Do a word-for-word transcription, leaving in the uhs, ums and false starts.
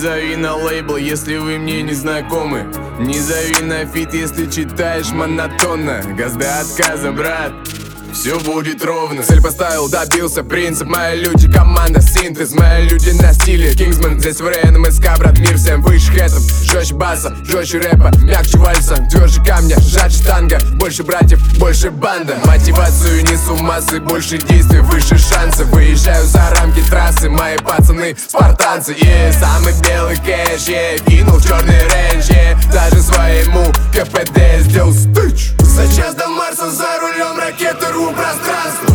зови на лейбл, если вы мне не знакомы. Не зови на фит, если читаешь монотонно. Газ до отказа, брат, все будет ровно. Цель поставил, добился, принцип. Мои люди, команда, синтез. Мои люди на стиле Кингсман, здесь в РНМСК, брат, мир всем выше хэтов. Жестче баса, жестче рэпа, мягче вальса, тверже камня, жарче танго. Больше братьев, больше банда. Мотивацию несу массы, больше действий, выше шансов. Выезжаю за рамки трассы, мои пацаны спартанцы. Yeah, самый белый кэш, yeah, кинул в черный рейндж, yeah. Даже своему КПД сделал стыч. За час до Марса, за рулем ракеты рву пространство.